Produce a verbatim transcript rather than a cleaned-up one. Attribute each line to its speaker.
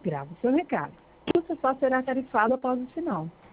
Speaker 1: Grave o seu recado. Isso só será tarifado após o sinal.